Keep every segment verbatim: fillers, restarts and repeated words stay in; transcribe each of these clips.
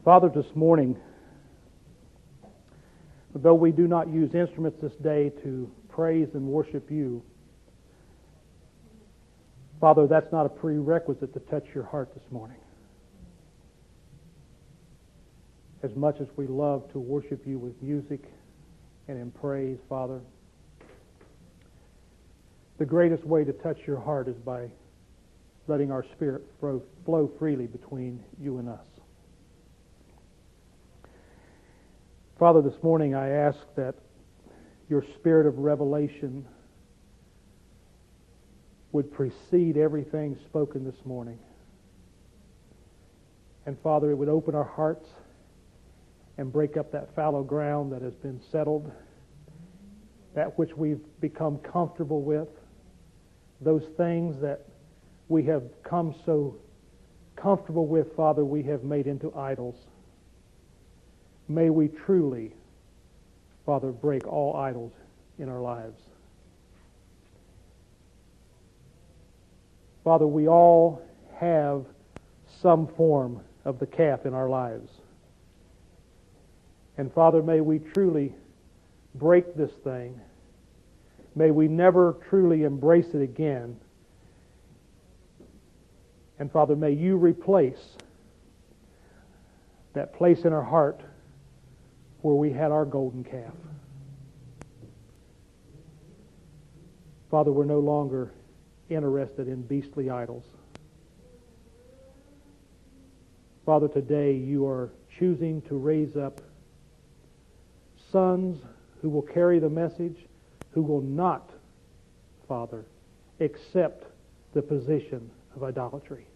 Father, this morning, though we do not use instruments this day to praise and worship you, Father, that's not a prerequisite to touch your heart this morning. As much as we love to worship you with music and in praise, Father, the greatest way to touch your heart is by letting our spirit flow, flow freely between you and us. Father, this morning I ask that your spirit of revelation would precede everything spoken this morning. And Father, it would open our hearts and break up that fallow ground that has been settled, that which we've become comfortable with, those things that we have come so comfortable with, Father, we have made into idols. May we truly, Father, break all idols in our lives. Father, we all have some form of the calf in our lives. And Father, may we truly break this thing. May we never truly embrace it again. And Father, may you replace that place in our heart where we had our golden calf. Father, we're no longer interested in beastly idols. Father, today you are choosing to raise up sons who will carry the message, who will not, Father, accept the position of idolatry.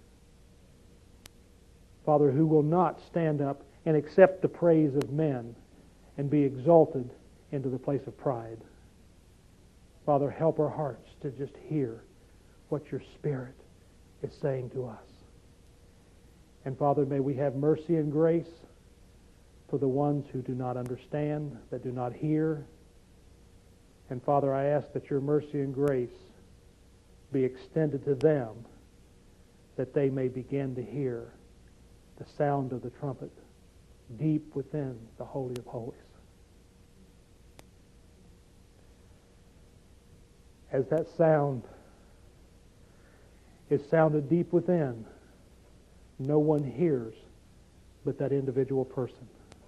Father, who will not stand up and accept the praise of men and be exalted into the place of pride. Father, help our hearts to just hear what your Spirit is saying to us. And Father, may we have mercy and grace for the ones who do not understand, that do not hear. And Father, I ask that your mercy and grace be extended to them, that they may begin to hear the sound of the trumpet deep within the Holy of Holies. As that sound is sounded deep within, no one hears but that individual person.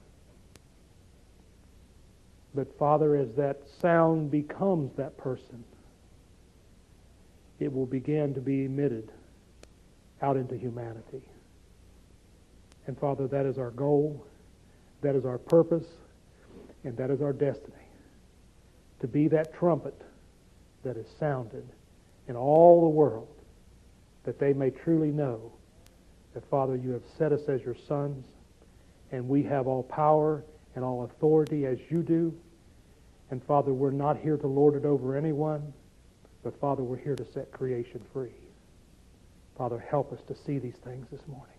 But Father, as that sound becomes that person, it will begin to be emitted out into humanity. And Father, that is our goal, that is our purpose, and that is our destiny. To be that trumpet that is sounded in all the world, that they may truly know that, Father, you have set us as your sons, and we have all power and all authority as you do. And Father, we're not here to lord it over anyone, but Father, we're here to set creation free. Father, help us to see these things this morning.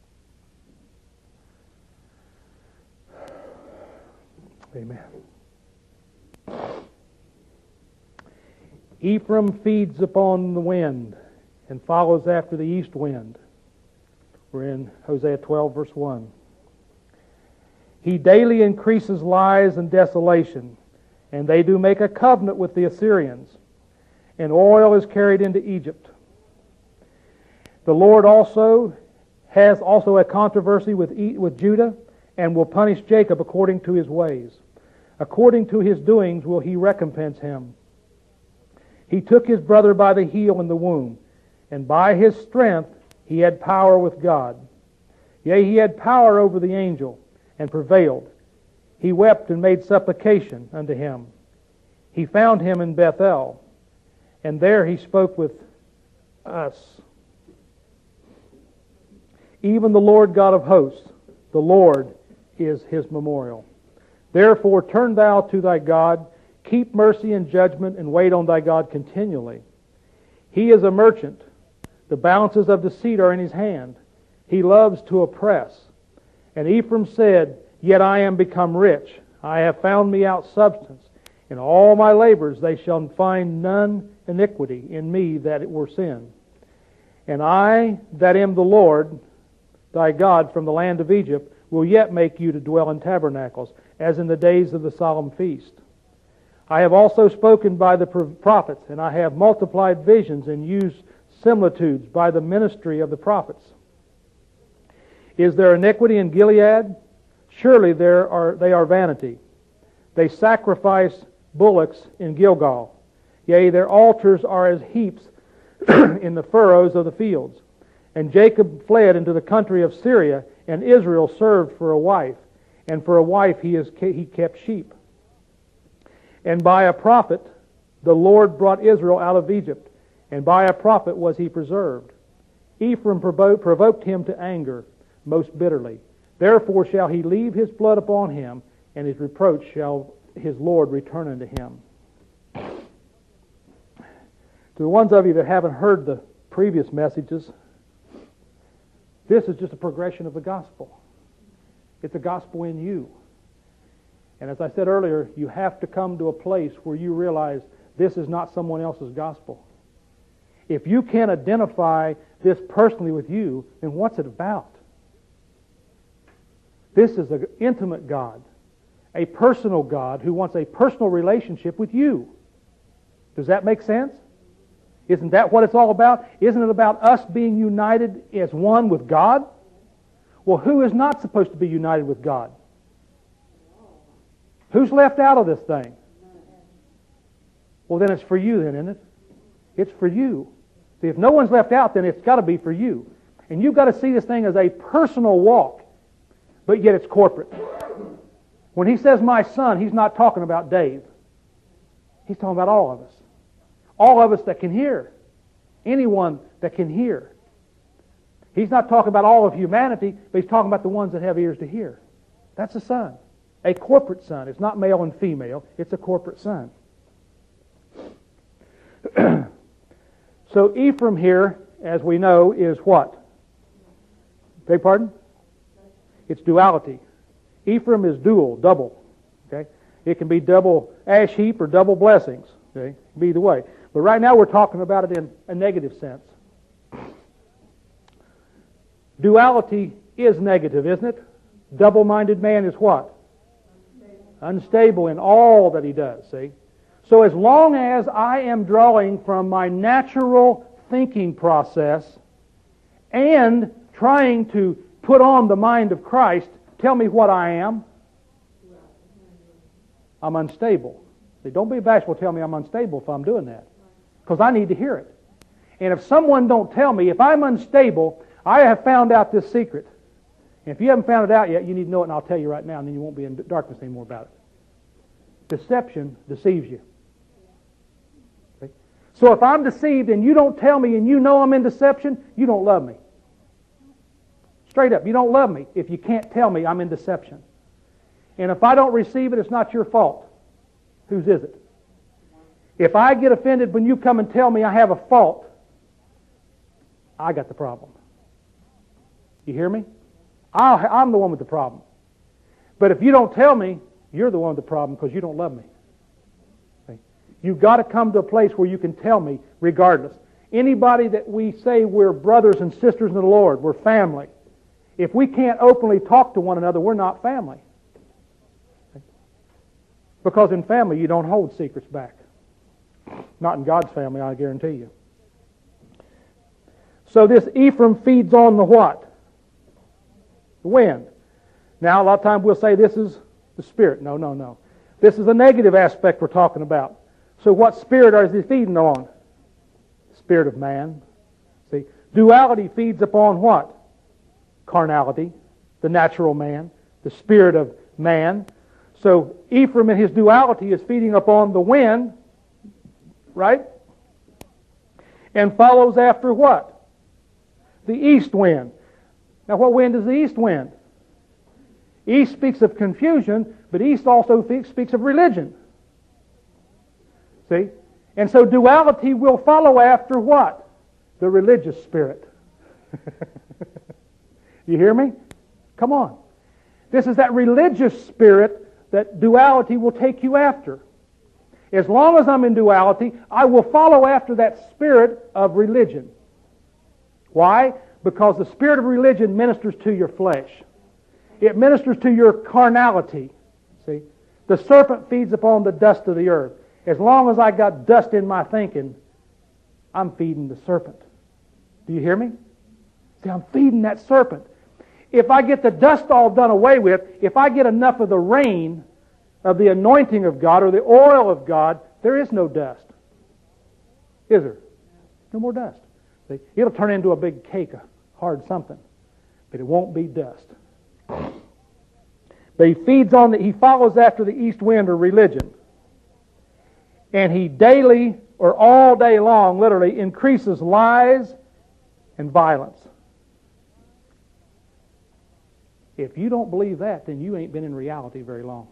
Amen. Ephraim feeds upon the wind and follows after the east wind. We're in Hosea twelve, verse one. He daily increases lies and desolation, and they do make a covenant with the Assyrians, and oil is carried into Egypt. The Lord also has also a controversy with, with Judah, and will punish Jacob according to his ways. According to his doings will he recompense him. He took his brother by the heel in the womb, and by his strength he had power with God. Yea, he had power over the angel, and prevailed. He wept and made supplication unto him. He found him in Bethel, and there he spoke with us. Even the Lord God of hosts, the Lord is his memorial. Therefore turn thou to thy God, keep mercy and judgment, and wait on thy God continually. He is a merchant. The balances of deceit are in his hand. He loves to oppress. And Ephraim said, Yet I am become rich. I have found me out substance. In all my labors they shall find none iniquity in me that it were sin. And I that am the Lord thy God from the land of Egypt will yet make you to dwell in tabernacles, as in the days of the solemn feast. I have also spoken by the prophets, and I have multiplied visions and used similitudes by the ministry of the prophets. Is there iniquity in Gilead? Surely there are, they are vanity. They sacrifice bullocks in Gilgal. Yea, their altars are as heaps in the furrows of the fields. And Jacob fled into the country of Syria, and Israel served for a wife. And for a wife he, is, he kept sheep. And by a prophet the Lord brought Israel out of Egypt, and by a prophet was he preserved. Ephraim provoked him to anger most bitterly. Therefore shall he leave his blood upon him, and his reproach shall his Lord return unto him. To the ones of you that haven't heard the previous messages, this is just a progression of the gospel. It's a gospel in you. And as I said earlier, you have to come to a place where you realize this is not someone else's gospel. If you can't identify this personally with you, then what's it about? This is an intimate God, a personal God who wants a personal relationship with you. Does that make sense? Isn't that what it's all about? Isn't it about us being united as one with God? Well, who is not supposed to be united with God? Who's left out of this thing? Well, then it's for you then, isn't it? It's for you. See, if no one's left out, then it's got to be for you. And you've got to see this thing as a personal walk, but yet it's corporate. When he says my son, he's not talking about Dave. He's talking about all of us. All of us that can hear. Anyone that can hear. He's not talking about all of humanity, but he's talking about the ones that have ears to hear. That's a son. A corporate son. It's not male and female. It's a corporate son. So Ephraim here, as we know, is what? Beg pardon? It's duality. Ephraim is dual, double. Okay? It can be double ash heap or double blessings. Okay? Be either way. But right now we're talking about it in a negative sense. Duality is negative, isn't it? Double-minded man is what? Unstable in all that he does, see? So as long as I am drawing from my natural thinking process and trying to put on the mind of Christ, tell me what I am. I'm unstable. See, don't be bashful, tell me I'm unstable if I'm doing that. Because I need to hear it. And if someone don't tell me, if I'm unstable, I have found out this secret. And if you haven't found it out yet, you need to know it, and I'll tell you right now, and then you won't be in darkness anymore about it. Deception deceives you. Okay? So if I'm deceived and you don't tell me and you know I'm in deception, you don't love me. Straight up, you don't love me if you can't tell me I'm in deception. And if I don't receive it, it's not your fault. Whose is it? If I get offended when you come and tell me I have a fault, I got the problem. You hear me? I'll, I'm the one with the problem. But if you don't tell me, you're the one with the problem because you don't love me. Okay? You've got to come to a place where you can tell me regardless. Anybody that we say we're brothers and sisters in the Lord, we're family. If we can't openly talk to one another, we're not family. Okay? Because in family, you don't hold secrets back. Not in God's family, I guarantee you. So this Ephraim feeds on the what? The wind. Now, a lot of times we'll say this is the spirit. No, no, no. This is a negative aspect we're talking about. So what spirit is he feeding on? Spirit of man. See, duality feeds upon what? Carnality, the natural man, the spirit of man. So Ephraim in his duality is feeding upon the wind, right? And follows after what? The east wind. Now what wind is the east wind? East speaks of confusion, but east also speaks of religion. See? And so duality will follow after what? The religious spirit. You hear me? Come on. This is that religious spirit that duality will take you after. As long as I'm in duality, I will follow after that spirit of religion. Why? Because the spirit of religion ministers to your flesh. It ministers to your carnality. See? The serpent feeds upon the dust of the earth. As long as I got dust in my thinking, I'm feeding the serpent. Do you hear me? See, I'm feeding that serpent. If I get the dust all done away with, if I get enough of the rain of the anointing of God or the oil of God, there is no dust. Is there? No more dust. See, it'll turn into a big cake of hard something, but it won't be dust. But he feeds on the, he follows after the east wind or religion. And he daily or all day long, literally, increases lies and violence. If you don't believe that, then you ain't been in reality very long.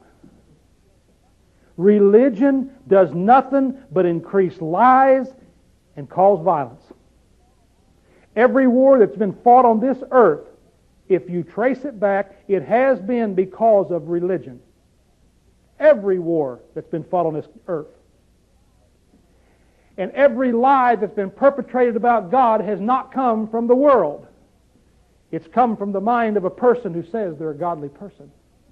Religion does nothing but increase lies and cause violence. Every war that's been fought on this earth, if you trace it back, it has been because of religion. Every war that's been fought on this earth. And every lie that's been perpetrated about God has not come from the world. It's come from the mind of a person who says they're a godly person.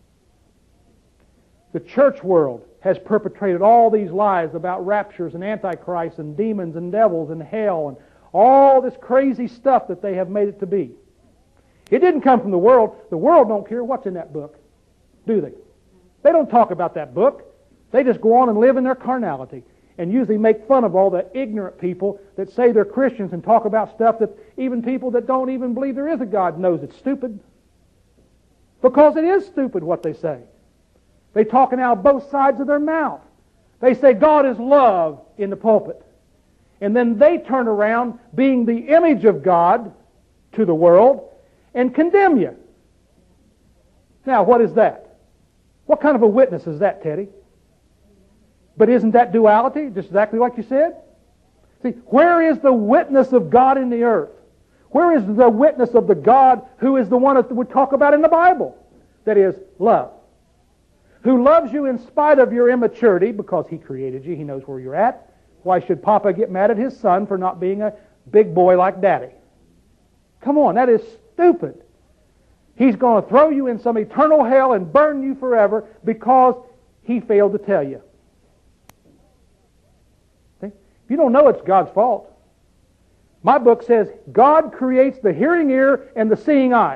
The church world has perpetrated all these lies about raptures and antichrists and demons and devils and hell and all this crazy stuff that they have made it to be. It didn't come from the world. The world don't care what's in that book, do they? They don't talk about that book. They just go on and live in their carnality and usually make fun of all the ignorant people that say they're Christians and talk about stuff that even people that don't even believe there is a God knows it's stupid. Because it is stupid what they say. They talking out both sides of their mouth. They say God is love in the pulpit. And then they turn around being the image of God to the world and condemn you. Now, what is that? What kind of a witness is that, Teddy? But isn't that duality? Just exactly like you said? See, where is the witness of God in the earth? Where is the witness of the God who is the one that we talk about in the Bible? That is, love. Who loves you in spite of your immaturity because He created you. He knows where you're at. Why should Papa get mad at his son for not being a big boy like Daddy? Come on, that is stupid. He's going to throw you in some eternal hell and burn you forever because He failed to tell you. See? If you don't know, it's God's fault. My book says God creates the hearing ear and the seeing eye.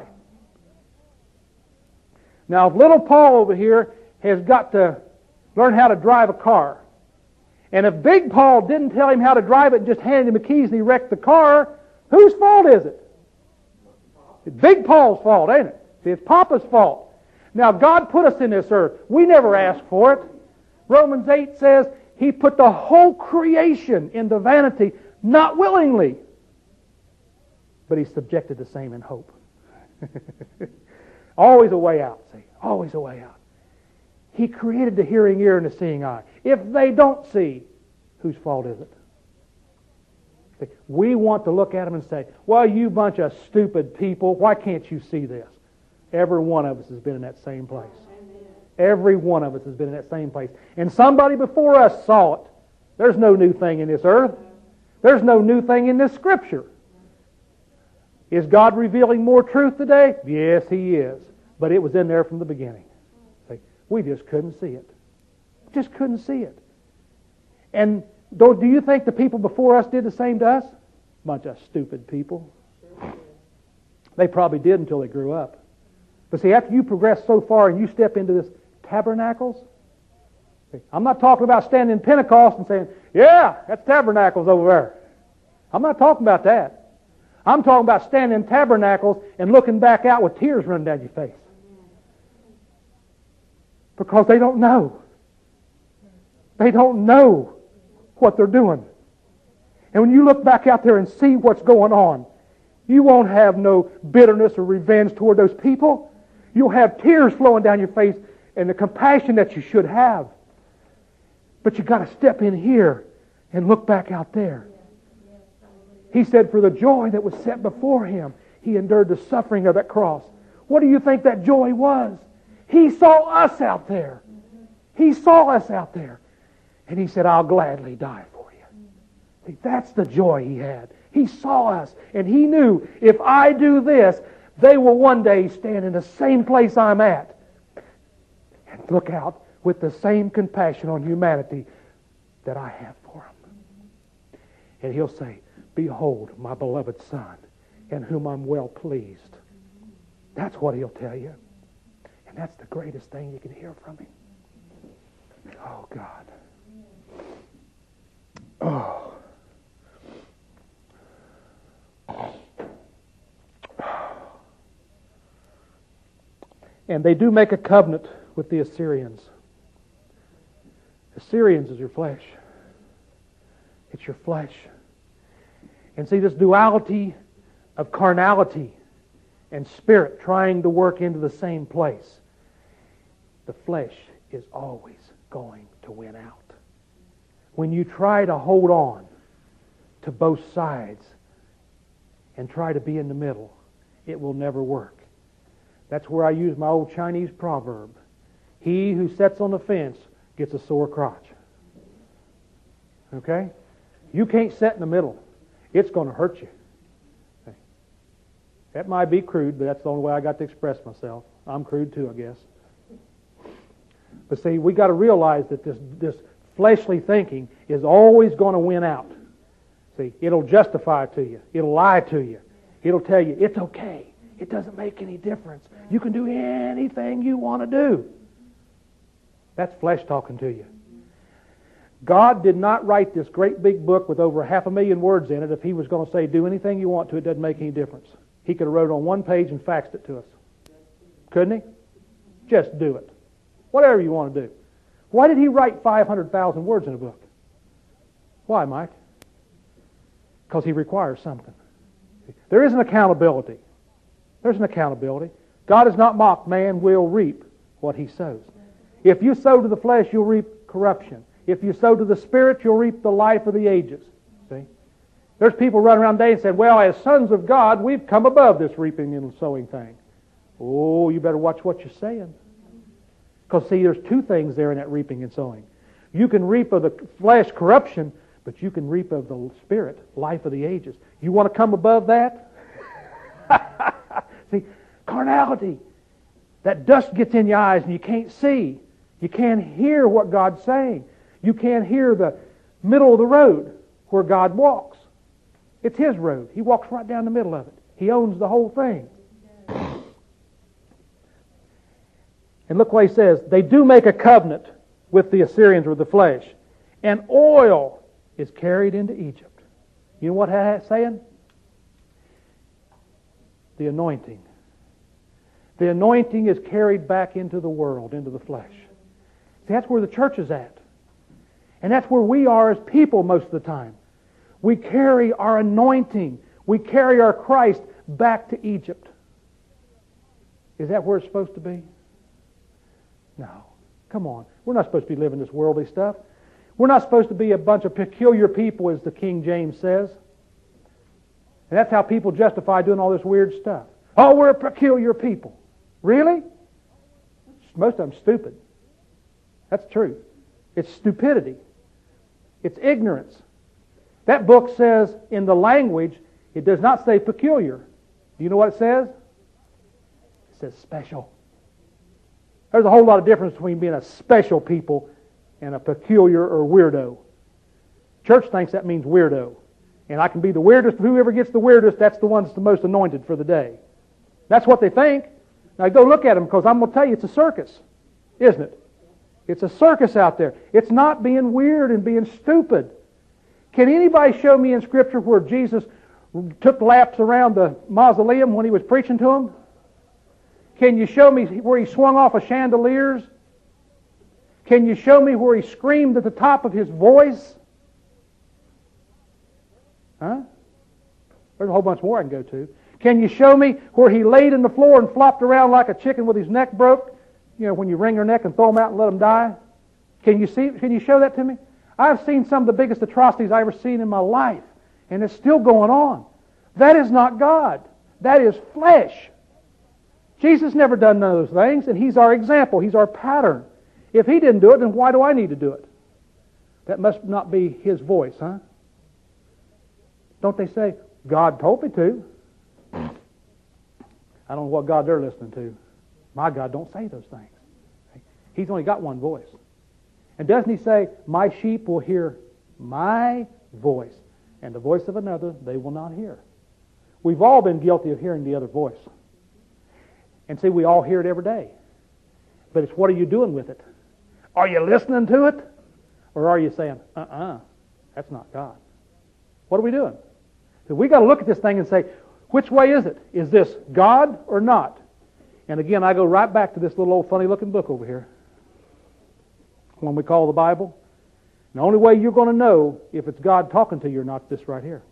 Now, if little Paul over here has got to learn how to drive a car, and if Big Paul didn't tell him how to drive it and just handed him the keys and he wrecked the car, whose fault is it? It's Big Paul's fault, ain't it? See, it's Papa's fault. Now, God put us in this earth. We never asked for it. Romans eight says He put the whole creation into vanity, not willingly. But He subjected the same in hope. Always a way out, see? Always a way out. He created the hearing ear and the seeing eye. If they don't see, whose fault is it? See, we want to look at them and say, well, you bunch of stupid people, why can't you see this? Every one of us has been in that same place. Every one of us has been in that same place. And somebody before us saw it. There's no new thing in this earth. There's no new thing in this Scripture. Is God revealing more truth today? Yes, He is. But it was in there from the beginning. See, we just couldn't see it. Just couldn't see it. And do you think the people before us did the same to us? Bunch of stupid people. They probably did until they grew up. But see, after you progress so far and you step into this tabernacles, see, I'm not talking about standing in Pentecost and saying, yeah, that's tabernacles over there. I'm not talking about that. I'm talking about standing in tabernacles and looking back out with tears running down your face. Because they don't know. They don't know what they're doing. And when you look back out there and see what's going on, you won't have no bitterness or revenge toward those people. You'll have tears flowing down your face and the compassion that you should have. But you've got to step in here and look back out there. He said, for the joy that was set before Him, He endured the suffering of that cross. What do you think that joy was? He saw us out there. He saw us out there. And He said, I'll gladly die for you. See, that's the joy He had. He saw us, and He knew, if I do this, They will one day stand in the same place I'm at and look out with the same compassion on humanity that I have for them. And He'll say, behold, my beloved Son, in whom I'm well pleased. That's what He'll tell you. And that's the greatest thing you can hear from Him. Oh, God. Oh. And they do make a covenant with the Assyrians. Assyrians is your flesh. It's your flesh. And see, this duality of carnality and spirit trying to work into the same place, the flesh is always going to win out. When you try to hold on to both sides and try to be in the middle, it will never work. That's where I use my old Chinese proverb. He who sits on the fence gets a sore crotch. Okay? You can't sit in the middle. It's going to hurt you. Okay. That might be crude, but that's the only way I got to express myself. I'm crude too, I guess. But see, we got to realize that this, this fleshly thinking is always going to win out. See, it'll justify it to you. It'll lie to you. It'll tell you, it's okay. It doesn't make any difference. You can do anything you want to do. That's flesh talking to you. God did not write this great big book with over half a million words in it if He was going to say, do anything you want to, it doesn't make any difference. He could have wrote it on one page and faxed it to us. Couldn't He? Just do it. Whatever you want to do. Why did He write five hundred thousand words in a book? Why, Mike? Because He requires something. There is an accountability. There's an accountability. God is not mocked. Man will reap what he sows. If you sow to the flesh, you'll reap corruption. If you sow to the Spirit, you'll reap the life of the ages. See? There's people running around today and saying, well, as sons of God, we've come above this reaping and sowing thing. Oh, you better watch what you're saying. Because, see, there's two things there in that reaping and sowing. You can reap of the flesh corruption, but you can reap of the Spirit, life of the ages. You want to come above that? See, carnality. That dust gets in your eyes and you can't see. You can't hear what God's saying. You can't hear the middle of the road where God walks. It's His road. He walks right down the middle of it. He owns the whole thing. And look what He says. They do make a covenant with the Assyrians with the flesh. And oil is carried into Egypt. You know what that's saying? The anointing. The anointing is carried back into the world, into the flesh. See, that's where the church is at. And that's where we are as people most of the time. We carry our anointing. We carry our Christ back to Egypt. Is that where it's supposed to be? No. Come on. We're not supposed to be living this worldly stuff. We're not supposed to be a bunch of peculiar people, as the King James says. And that's how people justify doing all this weird stuff. Oh, we're a peculiar people. Really? Most of them stupid. That's true. It's stupidity. It's ignorance. That book says in the language, it does not say peculiar. Do you know what it says? It says special. There's a whole lot of difference between being a special people and a peculiar or weirdo. Church thinks that means weirdo. And I can be the weirdest. Whoever gets the weirdest, that's the one that's the most anointed for the day. That's what they think. Now go look at them, because I'm going to tell you it's a circus, isn't it? It's a circus out there. It's not being weird and being stupid. Can anybody show me in Scripture where Jesus took laps around the mausoleum when He was preaching to them? Can you show me where He swung off of chandeliers? Can you show me where He screamed at the top of His voice? Huh? There's a whole bunch more I can go to. Can you show me where He laid in the floor and flopped around like a chicken with his neck broke? You know, when you wring their neck and throw them out and let them die? Can you see? Can you show that to me? I've seen some of the biggest atrocities I've ever seen in my life, and it's still going on. That is not God. That is flesh. Jesus never done none of those things, and He's our example. He's our pattern. If He didn't do it, then why do I need to do it? That must not be His voice, huh? Don't they say, God told me to? I don't know what God they're listening to. My God don't say those things. He's only got one voice. And doesn't He say, my sheep will hear my voice, and the voice of another they will not hear? We've all been guilty of hearing the other voice. And see, we all hear it every day. But it's what are you doing with it? Are you listening to it? Or are you saying, uh-uh, that's not God? What are we doing? So we got to look at this thing and say, which way is it? Is this God or not? And again, I go right back to this little old funny-looking book over here, one we call the Bible. The only way you're going to know if it's God talking to you or not, this right here.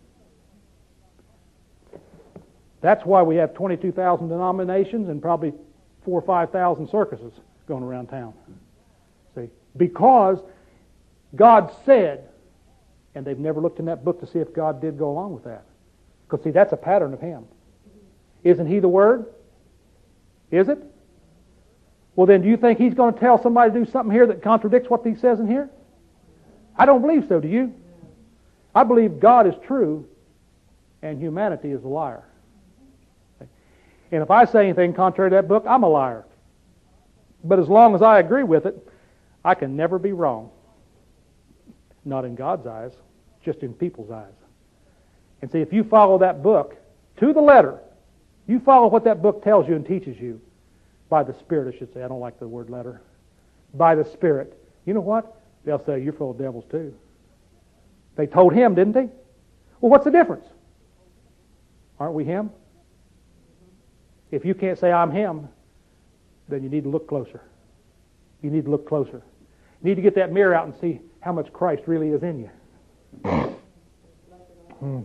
That's why we have twenty-two thousand denominations and probably four or five thousand circuses going around town. See, because God said, and they've never looked in that book to see if God did go along with that. Because see, that's a pattern of Him. Isn't He the Word? Is it? Well, then do you think He's going to tell somebody to do something here that contradicts what He says in here? I don't believe so, do you? I believe God is true and humanity is a liar. And if I say anything contrary to that book, I'm a liar. But as long as I agree with it, I can never be wrong. Not in God's eyes, just in people's eyes. And see, if you follow that book to the letter, you follow what that book tells you and teaches you, by the Spirit, I should say. I don't like the word letter. By the Spirit. You know what? They'll say, you're full of devils too. They told him, didn't they? Well, what's the difference? Aren't we him? If you can't say I'm him, then you need to look closer. You need to look closer. You need to get that mirror out and see how much Christ really is in you. hmm.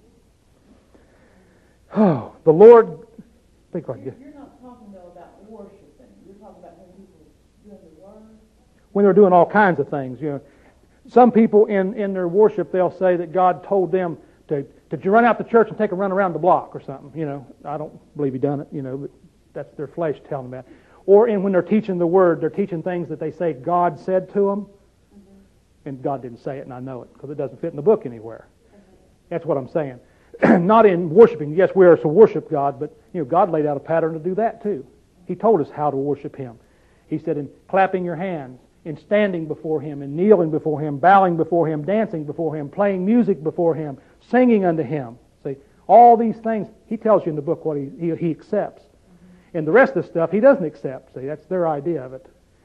Oh, the Lord... Think like You're, you're not talking, though, about worshiping. You're talking about when people doing the Word. When they're doing all kinds of things, you know. Some people in, in their worship, they'll say that God told them to, to run out the church and take a run around the block or something. You know, I don't believe He done it, you know, but that's their flesh telling them that. Or in when they're teaching the Word, they're teaching things that they say God said to them, mm-hmm. and God didn't say it, and I know it, because it doesn't fit in the book anywhere. Mm-hmm. That's what I'm saying. Not in worshiping. Yes, we are to worship God, but you know, God laid out a pattern to do that too. He told us how to worship Him. He said in clapping your hands, in standing before Him, in kneeling before Him, bowing before Him, dancing before Him, playing music before Him, singing unto Him. See, all these things, He tells you in the book what He, he, he accepts. Mm-hmm. And the rest of the stuff He doesn't accept. See, that's their idea of it.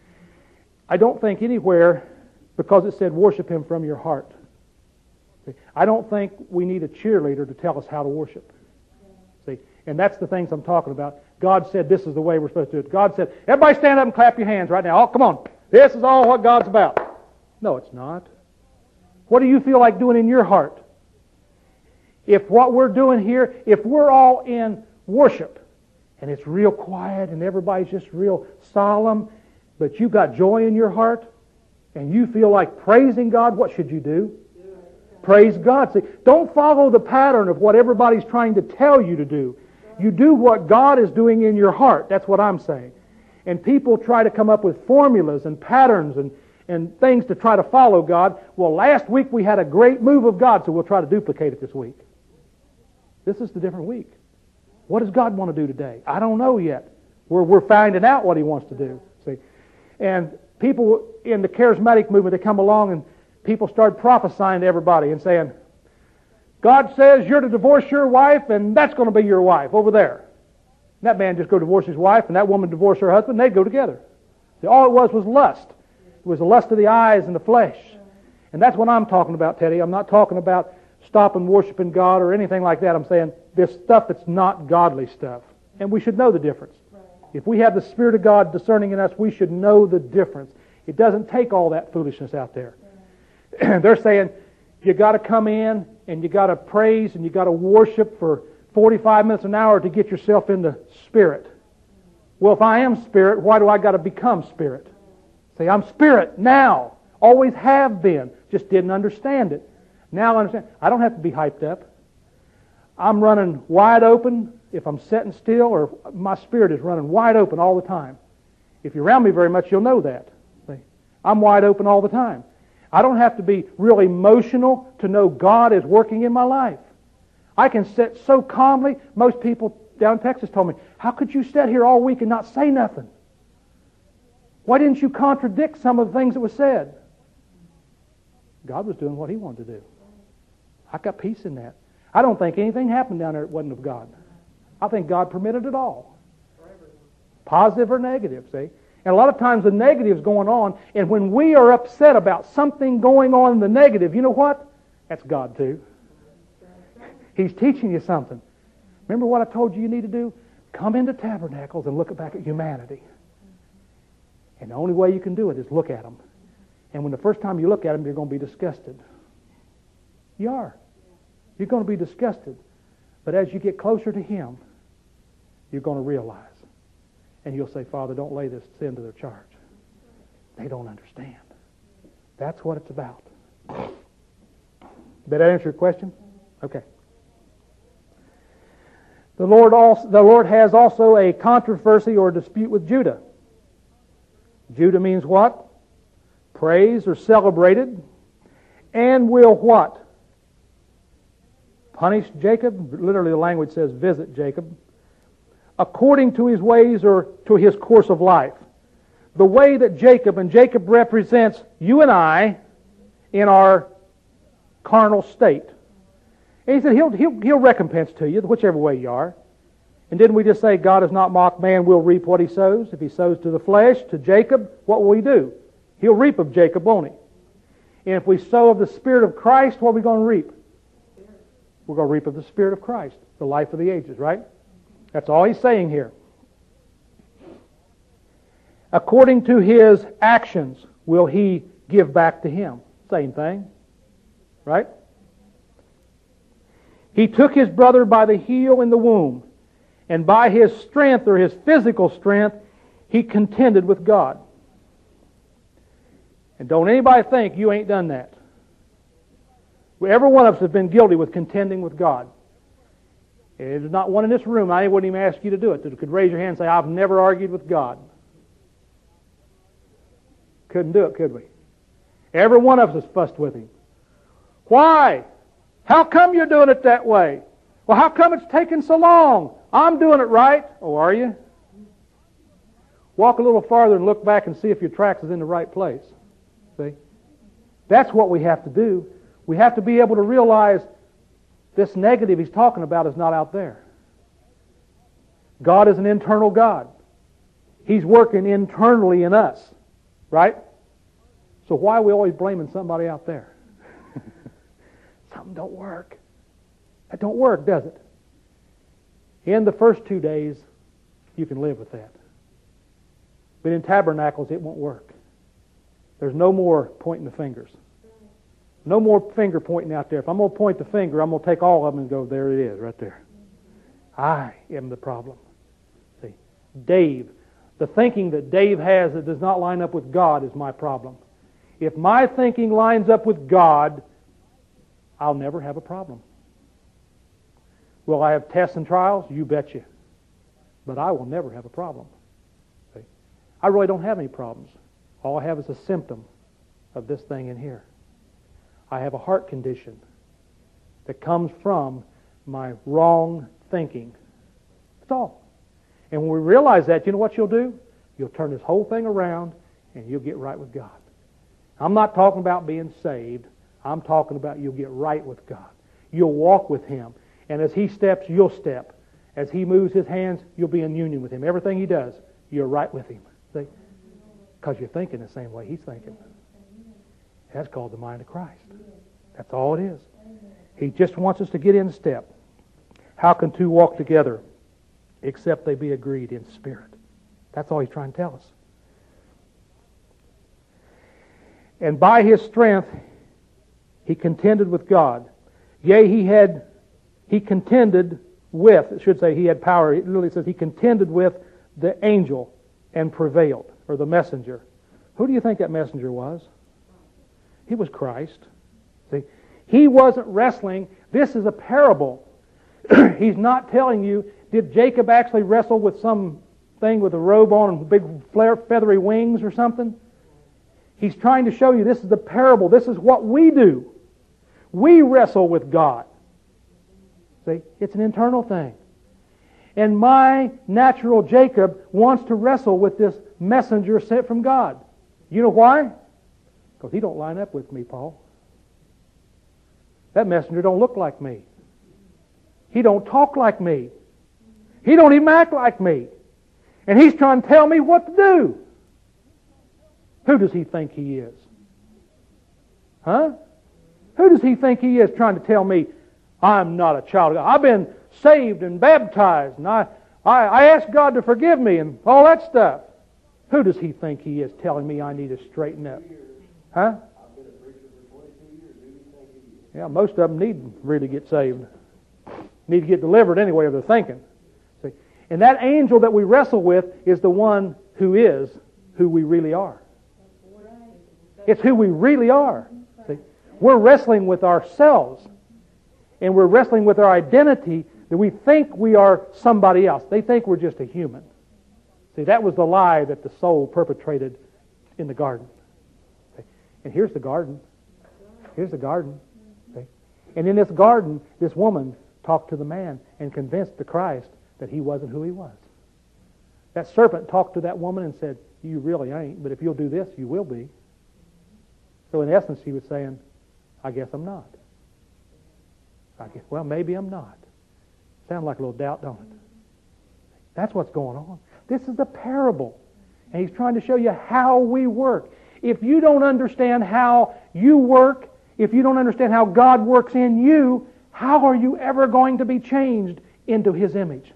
I don't think anywhere, because it said worship Him from your heart. See, I don't think we need a cheerleader to tell us how to worship. See, and that's the things I'm talking about. God said this is the way we're supposed to do it. God said, everybody stand up and clap your hands right now. Oh, come on. This is all what God's about. No, it's not. What do you feel like doing in your heart? If what we're doing here, if we're all in worship, and it's real quiet and everybody's just real solemn, but you've got joy in your heart, and you feel like praising God, what should you do? Praise God. See, don't follow the pattern of what everybody's trying to tell you to do. You do what God is doing in your heart. That's what I'm saying. And people try to come up with formulas and patterns and, and things to try to follow God. Well, last week we had a great move of God, so we'll try to duplicate it this week. This is the different week. What does God want to do today? I don't know yet. We're, we're finding out what He wants to do. See, and people in the charismatic movement, they come along and people start prophesying to everybody and saying, God says you're to divorce your wife, and that's going to be your wife over there. And that man just go divorce his wife, and that woman divorce her husband, and they'd go together. See, all it was was lust. It was the lust of the eyes and the flesh. And that's what I'm talking about, Teddy. I'm not talking about stopping worshiping God or anything like that. I'm saying there's stuff that's not godly stuff. And we should know the difference. If we have the Spirit of God discerning in us, we should know the difference. It doesn't take all that foolishness out there. They're saying you got to come in and you got to praise and you got to worship for forty-five minutes an hour to get yourself into spirit. Well, if I am spirit, why do I got to become spirit? Say, I'm spirit now. Always have been. Just didn't understand it. Now I understand. I don't have to be hyped up. I'm running wide open if I'm sitting still, or my spirit is running wide open all the time. If you're around me very much, you'll know that. See, I'm wide open all the time. I don't have to be real emotional to know God is working in my life. I can sit so calmly, most people down in Texas told me, how could you sit here all week and not say nothing? Why didn't you contradict some of the things that were said? God was doing what He wanted to do. I got peace in that. I don't think anything happened down there that wasn't of God. I think God permitted it all. Positive or negative, see? And a lot of times the negative's going on, and when we are upset about something going on in the negative, you know what? That's God too. He's teaching you something. Remember what I told you you need to do? Come into Tabernacles and look back at humanity. And the only way you can do it is look at them. And when the first time you look at them, you're going to be disgusted. You are. You're going to be disgusted. But as you get closer to Him, you're going to realize. And you'll say, Father, don't lay this sin to their charge. They don't understand. That's what it's about. Did that answer your question? Okay. The Lord also, the Lord has also a controversy or dispute with Judah. Judah means what? Praised or celebrated. And will what? Punish Jacob. Literally the language says visit Jacob. According to his ways or to his course of life. The way that Jacob, and Jacob represents you and I in our carnal state. And he said he'll, he'll, he'll recompense to you, whichever way you are. And didn't we just say God is not mocked, man will reap what he sows? If he sows to the flesh, to Jacob, what will he do? He'll reap of Jacob, won't he? And if we sow of the Spirit of Christ, what are we going to reap? We're going to reap of the Spirit of Christ, the life of the ages, right? That's all he's saying here. According to his actions will he give back to him. Same thing. Right? He took his brother by the heel in the womb, and by his strength or his physical strength, he contended with God. And don't anybody think you ain't done that. Every one of us has been guilty with contending with God. There's not one in this room, I wouldn't even ask you to do it, that could raise your hand and say, I've never argued with God. Couldn't do it, could we? Every one of us has fussed with Him. Why? How come you're doing it that way? Well, how come it's taking so long? I'm doing it right. Oh, are you? Walk a little farther and look back and see if your tracks is in the right place. See? That's what we have to do. We have to be able to realize this negative he's talking about is not out there. God is an internal God. He's working internally in us. Right? So why are we always blaming somebody out there? Something don't work. That don't work, does it? In the first two days, you can live with that. But in Tabernacles, it won't work. There's no more pointing the fingers. No more finger pointing out there. If I'm going to point the finger, I'm going to take all of them and go, there it is, right there. I am the problem. See, Dave, the thinking that Dave has that does not line up with God is my problem. If my thinking lines up with God, I'll never have a problem. Will I have tests and trials? You betcha. But I will never have a problem. See? I really don't have any problems. All I have is a symptom of this thing in here. I have a heart condition that comes from my wrong thinking. That's all. And when we realize that, you know what you'll do? You'll turn this whole thing around and you'll get right with God. I'm not talking about being saved. I'm talking about you'll get right with God. You'll walk with Him. And as He steps, you'll step. As He moves His hands, you'll be in union with Him. Everything He does, you're right with Him. See? Because you're thinking the same way He's thinking. That's called the mind of Christ. That's all it is. He just wants us to get in step. How can two walk together except they be agreed in spirit? That's all He's trying to tell us. And by His strength, He contended with God. Yea, He had, He contended with, it should say He had power. It literally says He contended with the angel and prevailed, or the messenger. Who do you think that messenger was? He was Christ. See, He wasn't wrestling. This is a parable. He's not telling you, did Jacob actually wrestle with some thing with a robe on and big flare, feathery wings or something? He's trying to show you this is the parable. This is what we do. We wrestle with God. See, it's an internal thing. And my natural Jacob wants to wrestle with this messenger sent from God. You know why? Because he don't line up with me, Paul. That messenger don't look like me. He don't talk like me. He don't even act like me. And he's trying to tell me what to do. Who does he think he is? Huh? Who does he think he is trying to tell me I'm not a child of God? I've been saved and baptized, and I, I, I asked God to forgive me and all that stuff. Who does he think he is telling me I need to straighten up? Huh? Yeah, most of them need to really get saved. Need to get delivered anyway, if they're thinking. See? And that angel that we wrestle with is the one who is who we really are. It's who we really are. See? We're wrestling with ourselves. And we're wrestling with our identity that we think we are somebody else. They think we're just a human. See, that was the lie that the soul perpetrated in the garden. See? And here's the garden. Here's the garden. See? And in this garden, this woman talked to the man and convinced the Christ that he wasn't who he was. That serpent talked to that woman and said, you really ain't, but if you'll do this, you will be. So in essence, he was saying, I guess I'm not. I guess, well, maybe I'm not. Sounds like a little doubt, don't it? That's what's going on. This is the parable. And he's trying to show you how we work. If you don't understand how you work, if you don't understand how God works in you, how are you ever going to be changed into His image?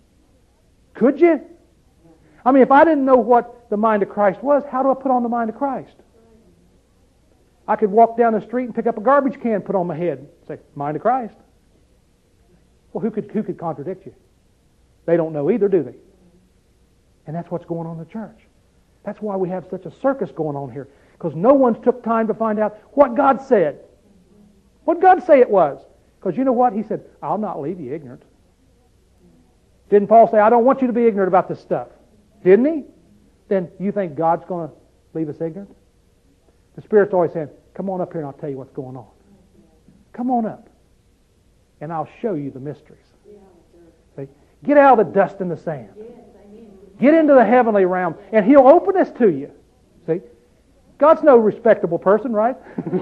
Could you? I mean, if I didn't know what the mind of Christ was, how do I put on the mind of Christ? I could walk down the street and pick up a garbage can, put on my head, and say, mind of Christ. Well, who could, who could contradict you? They don't know either, do they? And that's what's going on in the church. That's why we have such a circus going on here. Because no one's took time to find out what God said. What God say it was. Because you know what? He said, I'll not leave you ignorant. Didn't Paul say, I don't want you to be ignorant about this stuff? Didn't he? Then you think God's going to leave us ignorant? The Spirit's always saying, come on up here and I'll tell you what's going on. Come on up. And I'll show you the mysteries. See? Get out of the dust and the sand. Get into the heavenly realm and He'll open this to you. See? God's no respectable person, right?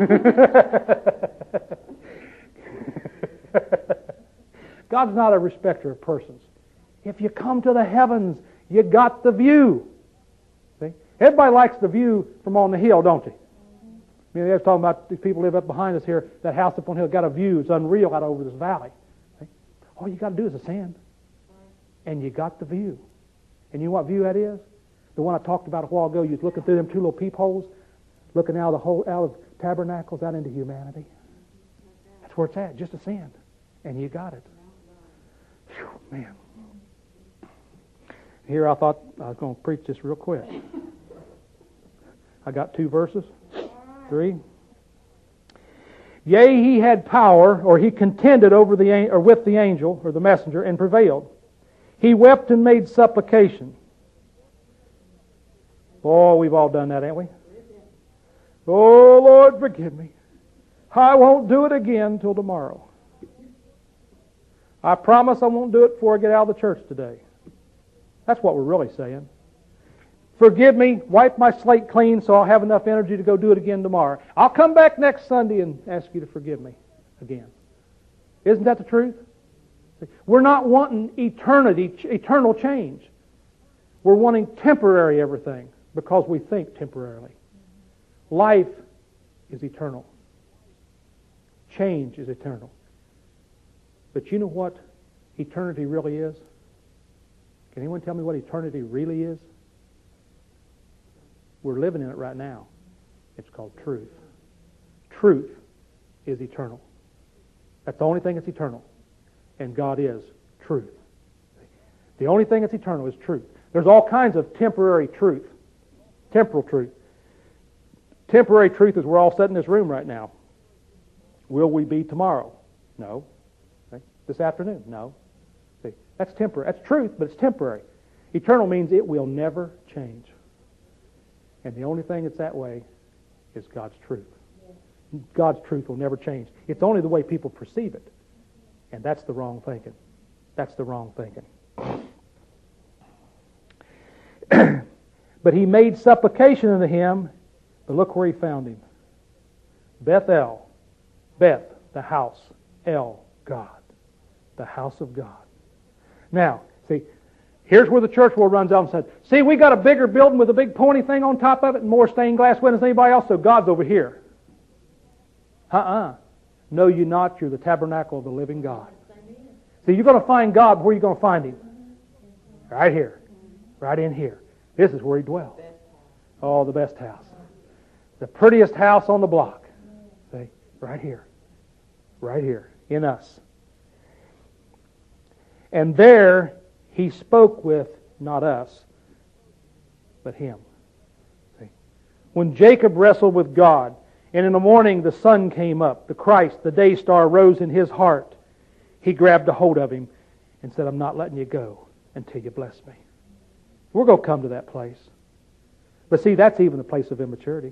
God's not a respecter of persons. If you come to the heavens, you got the view. See? Everybody likes the view from on the hill, don't they? I mean, they were talking about these people live up behind us here. That house up on the hill got a view. It's unreal out over this valley. See? All you got to do is ascend. And you got the view. And you know what view that is? The one I talked about a while ago. You're looking through them two little peepholes, looking out of the whole out of tabernacles out into humanity. That's where it's at. Just ascend. And you got it. Whew, man. Here I thought I was going to preach this real quick. I got two verses. Three. Yea, he had power, or he contended over the or with the angel or the messenger and prevailed. He wept and made supplication. Oh, we've all done that, ain't we? Oh, Lord, forgive me. I won't do it again till tomorrow. I promise I won't do it before I get out of the church today. That's what we're really saying. Forgive me, wipe my slate clean so I'll have enough energy to go do it again tomorrow. I'll come back next Sunday and ask you to forgive me again. Isn't that the truth? We're not wanting eternity, eternal change. We're wanting temporary everything because we think temporarily. Life is eternal. Change is eternal. But you know what eternity really is? Can anyone tell me what eternity really is? We're living in it right now. It's called truth. Truth is eternal. That's the only thing that's eternal. And God is truth. The only thing that's eternal is truth. There's all kinds of temporary truth. Temporal truth. Temporary truth is we're all sitting in this room right now. Will we be tomorrow? No. Okay. This afternoon? No. See, that's temporary. That's truth, but it's temporary. Eternal means it will never change. And the only thing that's that way is God's truth. God's truth will never change. It's only the way people perceive it. And that's the wrong thinking. That's the wrong thinking. But he made supplication unto him. But look where he found him. Bethel. Beth, the house. El, God. The house of God. Now, see, here's where the church world runs out and says, see, we got a bigger building with a big pointy thing on top of it and more stained glass windows than anybody else, so God's over here. Uh-uh. Know you not, you're the tabernacle of the living God. See, you're going to find God. Where are you going to find Him? Right here. Right in here. This is where He dwells. Oh, the best house. The prettiest house on the block. See? Right here. Right here. In us. And there He spoke with, not us, but Him. See? When Jacob wrestled with God, and in the morning the sun came up, the Christ, the day star, rose in his heart, he grabbed a hold of him and said, I'm not letting you go until you bless me. We're going to come to that place. But see, that's even the place of immaturity.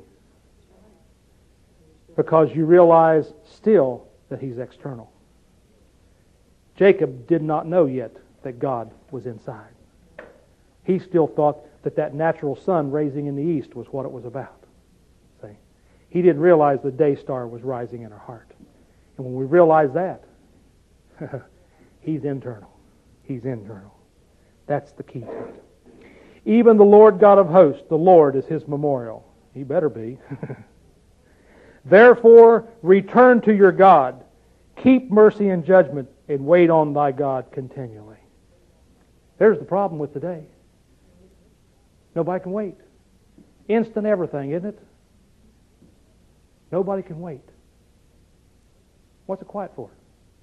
Because you realize still that He's external. Jacob did not know yet that God was inside. He still thought that that natural sun rising in the east was what it was about. See? He didn't realize the day star was rising in her heart. And when we realize that, He's internal. He's internal. That's the key to it. Even the Lord God of hosts, the Lord is His memorial. He better be. Therefore, return to your God. Keep mercy and judgment, and wait on thy God continually. There's the problem with today. Nobody can wait. Instant everything, isn't it? Nobody can wait. What's it quiet for?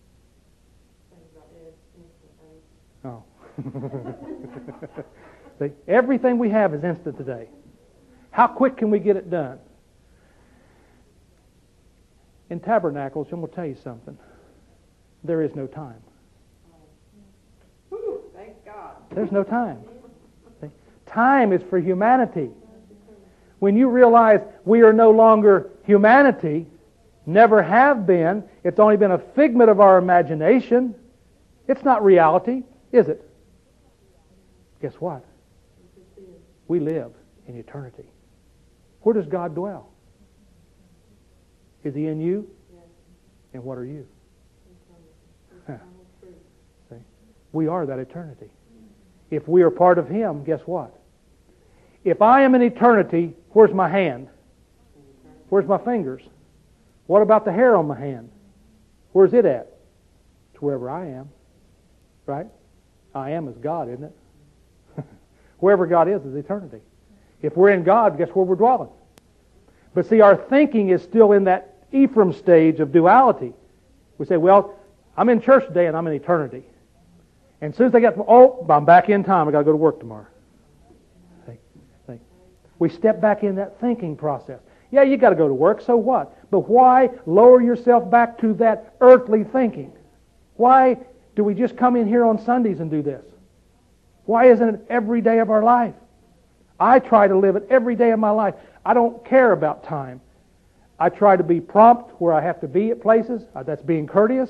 Oh. See, everything we have is instant today. How quick can we get it done? In tabernacles, I'm going to tell you something. There is no time. Thank God. There's no time. See? Time is for humanity. When you realize we are no longer humanity, never have been, it's only been a figment of our imagination. It's not reality, is it? Guess what? We live in eternity. Where does God dwell? Is He in you? And what are you? See? We are that eternity. If we are part of Him, guess what? If I am in eternity, where's my hand? Where's my fingers? What about the hair on my hand? Where's it at? It's wherever I am. Right? I am as God, isn't it? Wherever God is is eternity. If we're in God, guess where we're dwelling? But see, our thinking is still in that Ephraim stage of duality. We say, well, I'm in church today and I'm in eternity. And as soon as I get, oh, I'm back in time. I've got to go to work tomorrow. See? See? We step back in that thinking process. Yeah, you got to go to work, so what? But why lower yourself back to that earthly thinking? Why do we just come in here on Sundays and do this? Why isn't it every day of our life? I try to live it every day of my life. I don't care about time. I try to be prompt where I have to be at places. That's being courteous.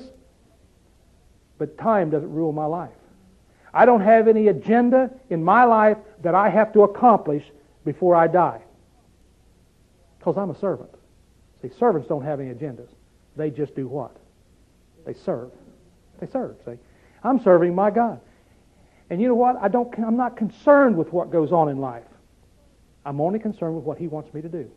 But time doesn't rule my life. I don't have any agenda in my life that I have to accomplish before I die. Because I'm a servant. See, servants don't have any agendas. They just do what? They serve. They serve, see. I'm serving my God. And you know what? I don't, I'm not concerned with what goes on in life. I'm only concerned with what He wants me to do.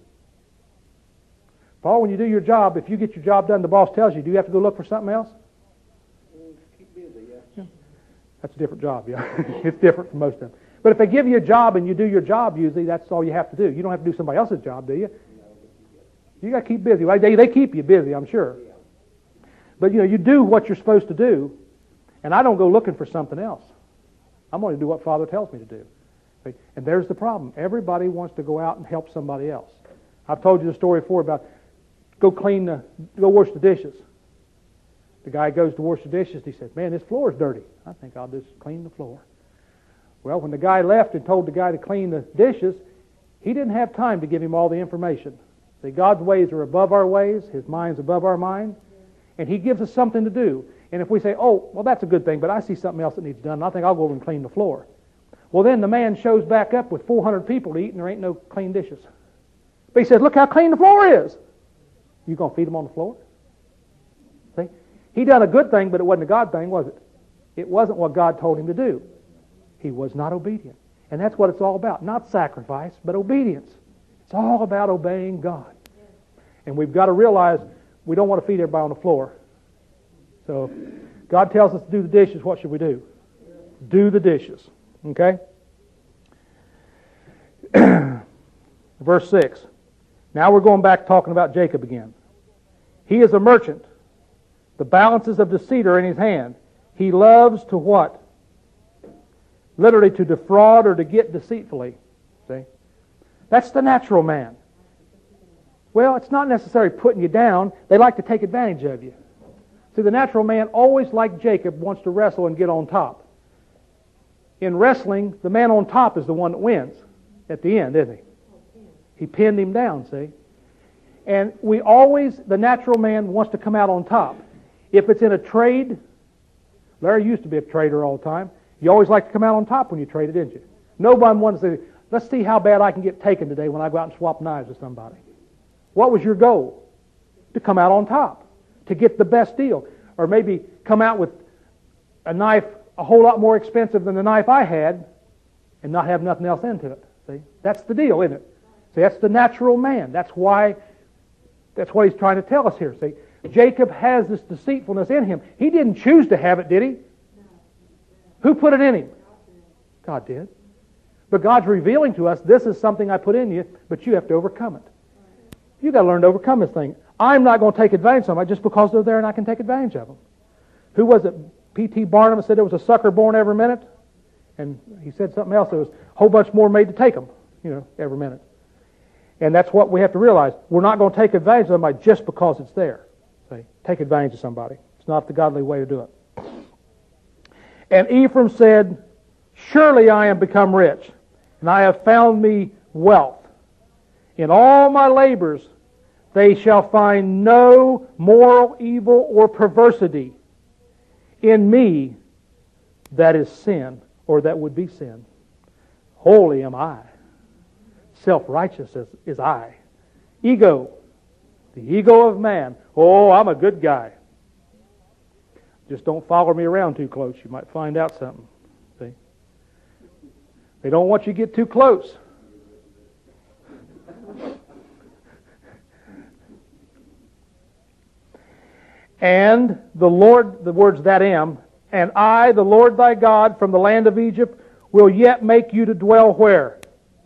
Paul, when you do your job, if you get your job done, the boss tells you, do you have to go look for something else? Keep busy, yes. Yeah. That's a different job, yeah. It's different from most of them. But if they give you a job and you do your job, usually that's all you have to do. You don't have to do somebody else's job, do you? You got to keep busy. Well, they, they keep you busy, I'm sure. But you know, you do what you're supposed to do, and I don't go looking for something else. I'm going to do what Father tells me to do. And there's the problem. Everybody wants to go out and help somebody else. I've told you the story before about go clean the, go wash the dishes. The guy goes to wash the dishes. He says, man, this floor is dirty. I think I'll just clean the floor. Well, when the guy left and told the guy to clean the dishes, he didn't have time to give him all the information. See, God's ways are above our ways. His mind's above our mind. And He gives us something to do. And if we say, oh, well, that's a good thing, but I see something else that needs done, and I think I'll go over and clean the floor. Well, then the man shows back up with four hundred people to eat and there ain't no clean dishes. But he says, look how clean the floor is. You going to feed them on the floor? See? He done a good thing, but it wasn't a God thing, was it? It wasn't what God told him to do. He was not obedient. And that's what it's all about. Not sacrifice, but obedience. It's all about obeying God. And we've got to realize we don't want to feed everybody on the floor. So God tells us to do the dishes. What should we do? Do the dishes. Okay? Verse six. Now we're going back talking about Jacob again. He is a merchant. The balances of deceit are in his hand. He loves to what? Literally to defraud or to get deceitfully. See? That's the natural man. Well, it's not necessarily putting you down. They like to take advantage of you. See, the natural man, always like Jacob, wants to wrestle and get on top. In wrestling, the man on top is the one that wins at the end, isn't he? He pinned him down, see? And we always, the natural man wants to come out on top. If it's in a trade, Larry used to be a trader all the time. You always like to come out on top when you traded, didn't you? Nobody wanted to say, let's see how bad I can get taken today when I go out and swap knives with somebody. What was your goal? To come out on top. To get the best deal. Or maybe come out with a knife a whole lot more expensive than the knife I had and not have nothing else into it. See? That's the deal, isn't it? See, that's the natural man. That's why, that's what he's trying to tell us here. See, Jacob has this deceitfulness in him. He didn't choose to have it, did he? Who put it in him? God did. But God's revealing to us, this is something I put in you, but you have to overcome it. You've got to learn to overcome this thing. I'm not going to take advantage of somebody just because they're there and I can take advantage of them. Who was it? P T Barnum said there was a sucker born every minute. And he said something else. There was a whole bunch more made to take them, you know, every minute. And that's what we have to realize. We're not going to take advantage of somebody just because it's there. See? Take advantage of somebody. It's not the godly way to do it. And Ephraim said, surely I am become rich, and I have found me wealth. In all my labors they shall find no moral evil or perversity in me that is sin, or that would be sin. Holy am I. Self-righteous is, is I. Ego. The ego of man. Oh, I'm a good guy. Just don't follow me around too close. You might find out something. See? They don't want you to get too close. And the Lord, the words that am, and I, the Lord thy God, from the land of Egypt, will yet make you to dwell where?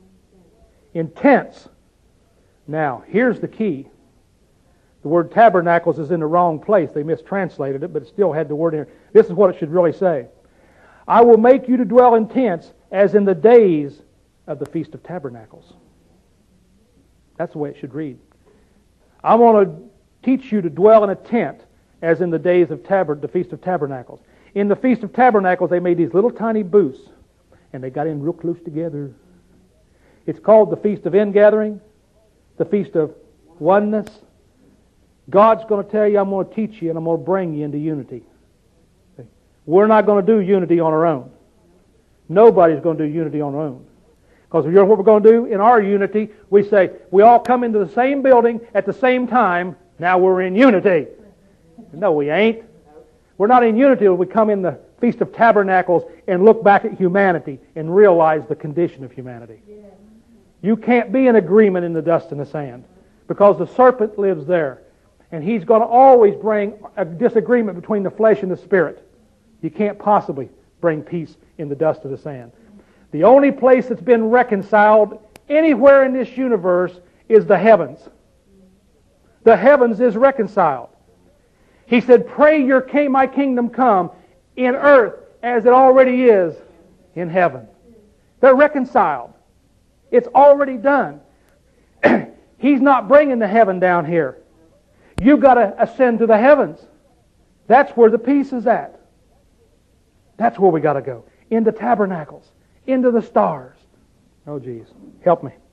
In tents. Now, here's the key. The word tabernacles is in the wrong place. They mistranslated it, but it still had the word in here. This is what it should really say. I will make you to dwell in tents as in the days of the Feast of Tabernacles. That's the way it should read. I want to teach you to dwell in a tent as in the days of tab- the Feast of Tabernacles. In the Feast of Tabernacles, they made these little tiny booths, and they got in real close together. It's called the Feast of Ingathering, the Feast of Oneness. God's going to tell you, I'm going to teach you, and I'm going to bring you into unity. We're not going to do unity on our own. Nobody's going to do unity on our own. Because you know what we're going to do? In our unity, we say, we all come into the same building at the same time, now we're in unity. No, we ain't. We're not in unity when we come in the Feast of Tabernacles and look back at humanity and realize the condition of humanity. You can't be in agreement in the dust and the sand because the serpent lives there. And he's going to always bring a disagreement between the flesh and the spirit. You can't possibly bring peace in the dust of the sand. The only place that's been reconciled anywhere in this universe is the heavens. The heavens is reconciled. He said, pray your king, my kingdom come in earth as it already is in heaven. They're reconciled. It's already done. He's not bringing the heaven down here. You've got to ascend to the heavens. That's where the peace is at. That's where we got to go. Into tabernacles. Into the stars. Oh, geez. Help me.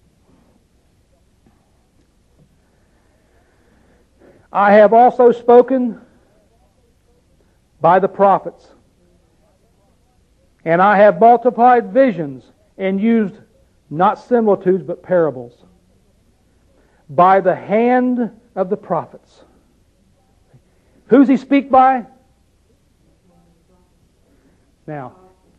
I have also spoken by the prophets. And I have multiplied visions and used not similitudes but parables by the hand of the prophets. Who's he speak by? Now,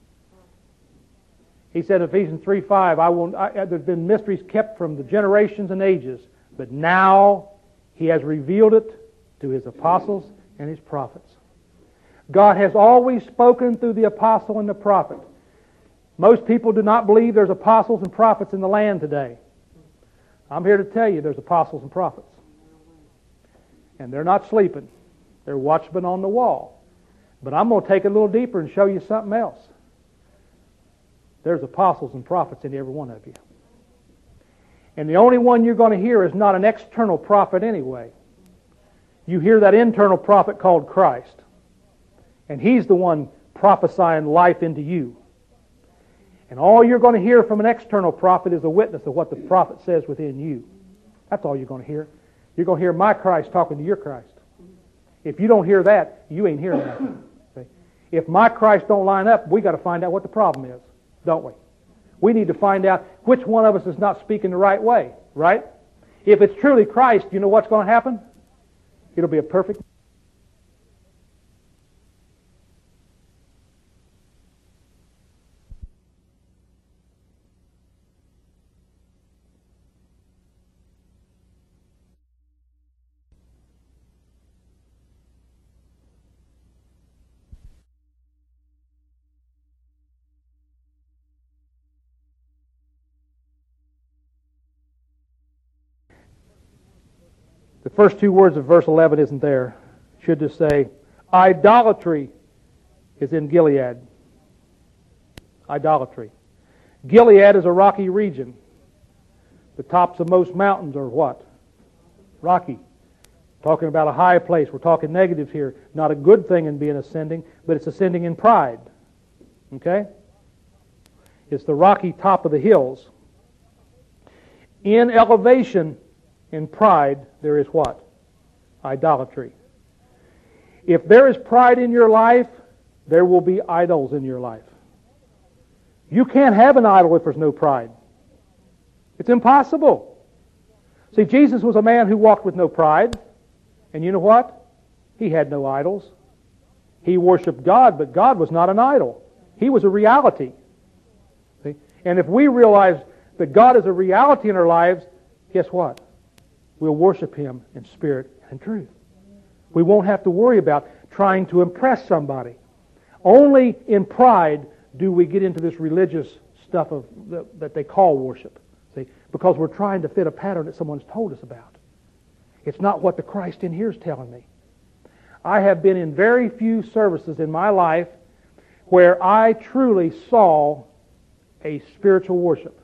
he said in Ephesians three five, I will, I, there's been mysteries kept from the generations and ages, but now he has revealed it to his apostles and his prophets. God has always spoken through the apostle and the prophet. Most people do not believe there's apostles and prophets in the land today. I'm here to tell you there's apostles and prophets. And they're not sleeping. They're watchmen on the wall. But I'm going to take it a little deeper and show you something else. There's apostles and prophets in every one of you. And the only one you're going to hear is not an external prophet anyway. You hear that internal prophet called Christ. And he's the one prophesying life into you. And all you're going to hear from an external prophet is a witness of what the prophet says within you. That's all you're going to hear. You're going to hear my Christ talking to your Christ. If you don't hear that, you ain't hearing nothing. See? If my Christ don't line up, we got to find out what the problem is, don't we? We need to find out which one of us is not speaking the right way, right? If it's truly Christ, you know what's going to happen? It'll be a perfect... The first two words of verse eleven isn't there. It should just say, idolatry is in Gilead. Idolatry. Gilead is a rocky region. The tops of most mountains are what? Rocky. Talking about a high place. We're talking negatives here. Not a good thing in being ascending, but it's ascending in pride. Okay? It's the rocky top of the hills. In elevation, in pride, there is what? Idolatry. If there is pride in your life, there will be idols in your life. You can't have an idol if there's no pride. It's impossible. See, Jesus was a man who walked with no pride. And you know what? He had no idols. He worshiped God, but God was not an idol. He was a reality. See? And if we realize that God is a reality in our lives, guess what? We'll worship Him in spirit and in truth. We won't have to worry about trying to impress somebody. Only in pride do we get into this religious stuff of that they call worship. See, because we're trying to fit a pattern that someone's told us about. It's not what the Christ in here is telling me. I have been in very few services in my life where I truly saw a spiritual worship.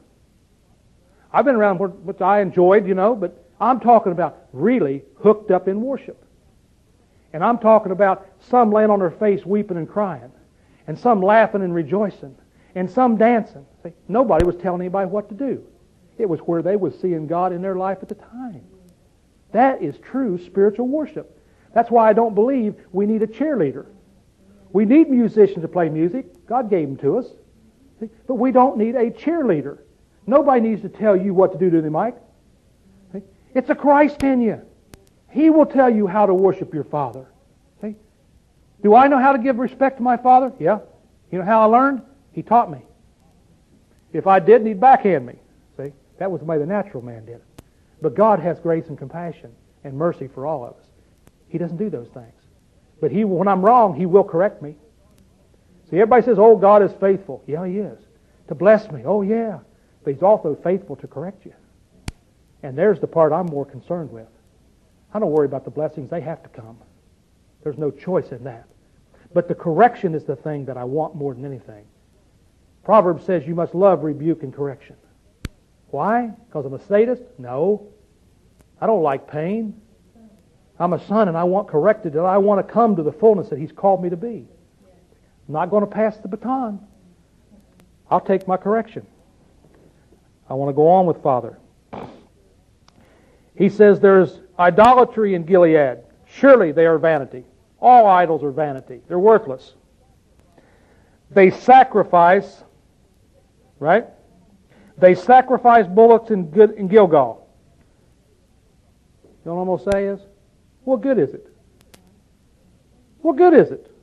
I've been around which I enjoyed, you know, but I'm talking about really hooked up in worship. And I'm talking about some laying on their face weeping and crying, and some laughing and rejoicing, and some dancing. See, nobody was telling anybody what to do. It was where they was seeing God in their life at the time. That is true spiritual worship. That's why I don't believe we need a cheerleader. We need musicians to play music. God gave them to us. See? But we don't need a cheerleader. Nobody needs to tell you what to do to the mic. See? It's a Christ in you. He will tell you how to worship your Father. See? Do I know how to give respect to my Father? Yeah. You know how I learned? He taught me. If I didn't, He'd backhand me. See? That was the way the natural man did it. But God has grace and compassion and mercy for all of us. He doesn't do those things. But He, when I'm wrong, He will correct me. See, everybody says, oh, God is faithful. Yeah, He is. To bless me. Oh, yeah. But He's also faithful to correct you. And there's the part I'm more concerned with. I don't worry about the blessings. They have to come. There's no choice in that. But the correction is the thing that I want more than anything. Proverbs says you must love rebuke and correction. Why? Because I'm a sadist? No. I don't like pain. I'm a son and I want corrected, and I want to come to the fullness that He's called me to be. I'm not going to pass the baton. I'll take my correction. I want to go on with Father. He says there's idolatry in Gilead. Surely they are vanity. All idols are vanity. They're worthless. They sacrifice, right? They sacrifice bullocks in, Gil- in Gilgal. You know what I'm going to say is, what good is it? What good is it?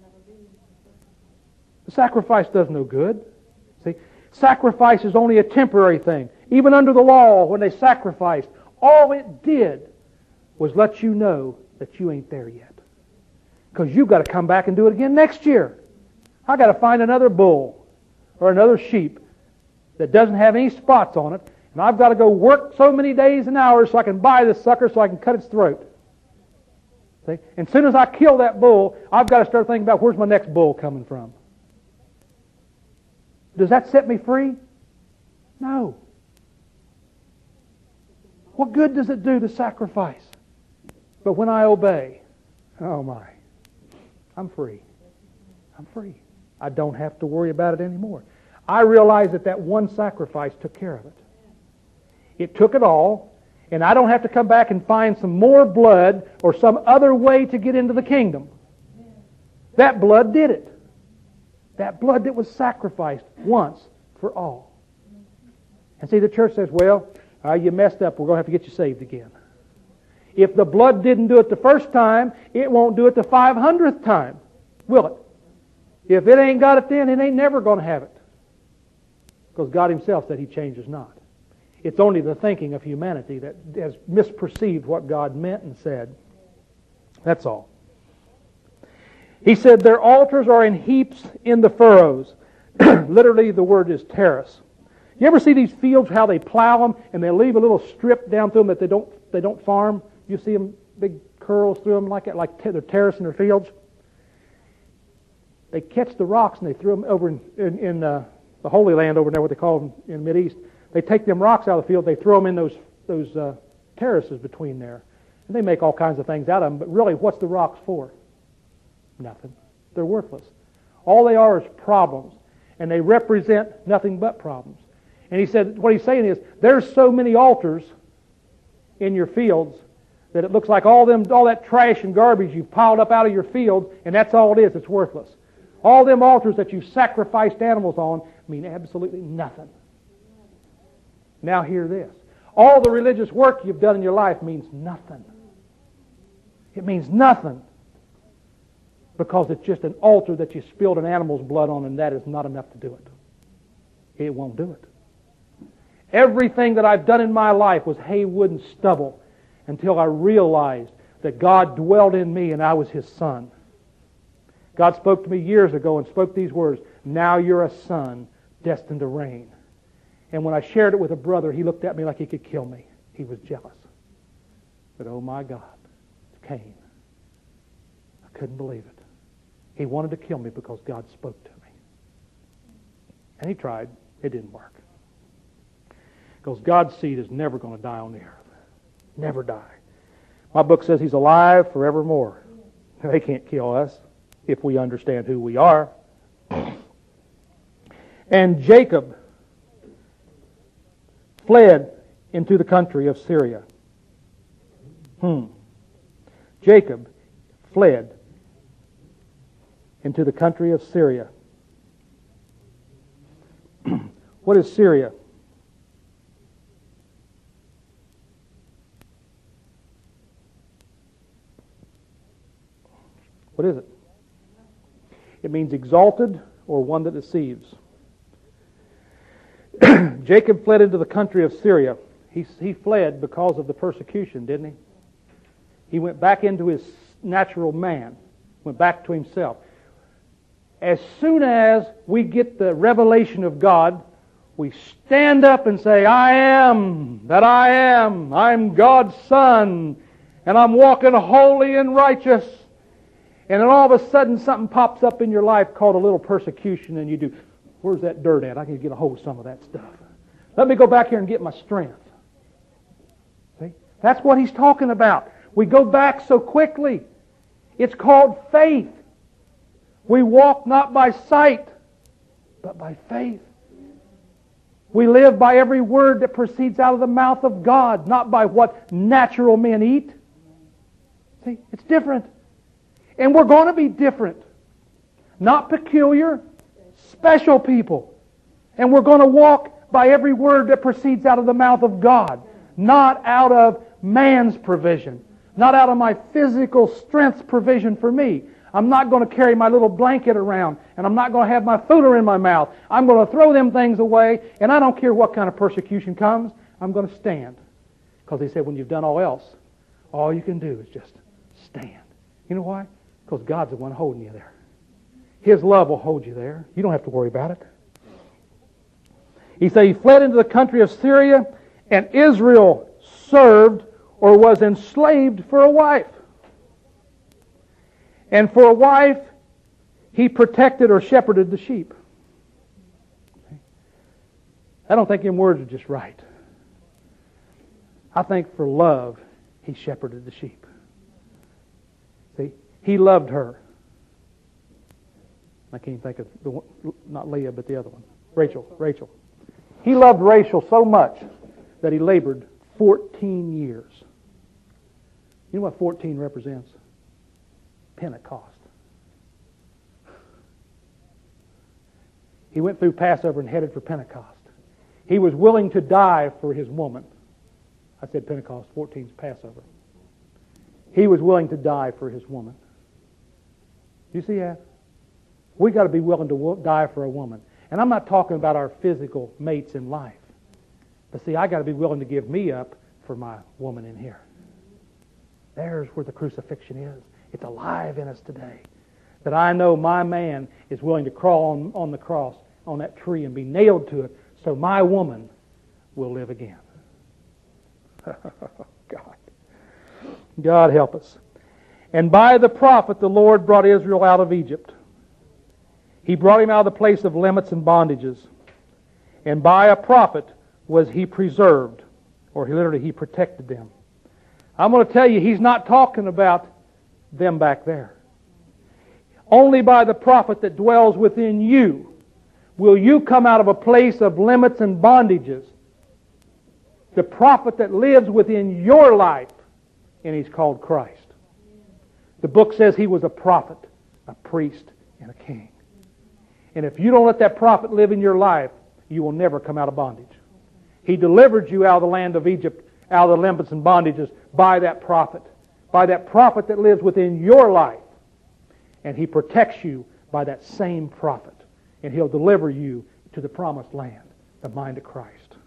The sacrifice does no good. See, sacrifice is only a temporary thing. Even under the law, when they sacrificed, all it did was let you know that you ain't there yet. Because you've got to come back and do it again next year. I've got to find another bull or another sheep that doesn't have any spots on it, and I've got to go work so many days and hours so I can buy this sucker so I can cut its throat. See? And as soon as I kill that bull, I've got to start thinking about where's my next bull coming from. Does that set me free? No. What good does it do to sacrifice? But when I obey, oh my, I'm free. I'm free. I don't have to worry about it anymore. I realize that that one sacrifice took care of it. It took it all, and I don't have to come back and find some more blood or some other way to get into the kingdom. That blood did it. That blood that was sacrificed once for all. And see, the church says, well, uh, you messed up. We're going to have to get you saved again. If the blood didn't do it the first time, it won't do it the five hundredth time, will it? If it ain't got it then, it ain't never going to have it. Because God Himself said He changes not. It's only the thinking of humanity that has misperceived what God meant and said. That's all. He said, their altars are in heaps in the furrows. Literally, the word is terrace. You ever see these fields, how they plow them, and they leave a little strip down through them that they don't they don't farm? You see them, big curls through them like that, like they're terracing their fields. They catch the rocks and they throw them over in, in, in uh, the Holy Land over there, what they call them in the Mideast. They take them rocks out of the field, they throw them in those, those uh, terraces between there. And they make all kinds of things out of them, but really, what's the rocks for? Nothing. They're worthless. All they are is problems. And they represent nothing but problems. And he said, what he's saying is, there's so many altars in your fields that it looks like all them, all that trash and garbage you've piled up out of your field, and that's all it is. It's worthless. All them altars that you've sacrificed animals on mean absolutely nothing. Now hear this. All the religious work you've done in your life means nothing. It means nothing. Because it's just an altar that you spilled an animal's blood on, and that is not enough to do it. It won't do it. Everything that I've done in my life was hay, wood, and stubble until I realized that God dwelled in me and I was His son. God spoke to me years ago and spoke these words, now you're a son destined to reign. And when I shared it with a brother, he looked at me like he could kill me. He was jealous. But oh my God, Cain. I couldn't believe it. He wanted to kill me because God spoke to me. And he tried. It didn't work. Because God's seed is never going to die on the earth. Never die. My book says He's alive forevermore. They can't kill us if we understand who we are. And Jacob fled into the country of Syria. Hmm. Jacob fled into the country of Syria. What is Syria? What is it? It means exalted or one that deceives. Jacob fled into the country of Syria. He, he fled because of the persecution, didn't he? He went back into his natural man, went back to himself. As soon as we get the revelation of God, we stand up and say, I am that I am. I'm God's son, and I'm walking holy and righteous. And then all of a sudden something pops up in your life called a little persecution, and you do, where's that dirt at? I can get a hold of some of that stuff. Let me go back here and get my strength. See? That's what he's talking about. We go back so quickly. It's called faith. We walk not by sight, but by faith. We live by every word that proceeds out of the mouth of God, not by what natural men eat. See, it's different. And we're going to be different. Not peculiar, special people. And we're going to walk by every word that proceeds out of the mouth of God, not out of man's provision, not out of my physical strength's provision for me. I'm not going to carry my little blanket around, and I'm not going to have my footer in my mouth. I'm going to throw them things away, and I don't care what kind of persecution comes. I'm going to stand. Because he said when you've done all else, all you can do is just stand. You know why? Because God's the one holding you there. His love will hold you there. You don't have to worry about it. He said he fled into the country of Syria, and Israel served or was enslaved for a wife. And for a wife, he protected or shepherded the sheep. I don't think them words are just right. I think for love, he shepherded the sheep. See, he loved her. I can't think of the one, not Leah, but the other one, Rachel. Rachel. He loved Rachel so much that he labored fourteen years. You know what fourteen represents? Pentecost. He went through Passover and headed for Pentecost. He was willing to die for his woman. I said Pentecost, fourteen is Passover. He was willing to die for his woman. You see that? We got to be willing to die for a woman. And I'm not talking about our physical mates in life. But see, I got to be willing to give me up for my woman in here. There's where the crucifixion is. It's alive in us today. That I know my man is willing to crawl on, on the cross, on that tree, and be nailed to it, so my woman will live again. God. God help us. And by the prophet the Lord brought Israel out of Egypt. He brought him out of the place of limits and bondages. And by a prophet was he preserved, or he literally he protected them. I'm going to tell you, he's not talking about them back there. Only by the prophet that dwells within you will you come out of a place of limits and bondages. The prophet that lives within your life, and he's called Christ. The book says he was a prophet, a priest, and a king. And if you don't let that prophet live in your life, you will never come out of bondage. He delivered you out of the land of Egypt, out of the limits and bondages, by that prophet. By that prophet that lives within your life. And he protects you by that same prophet. And he'll deliver you to the promised land, the mind of Christ.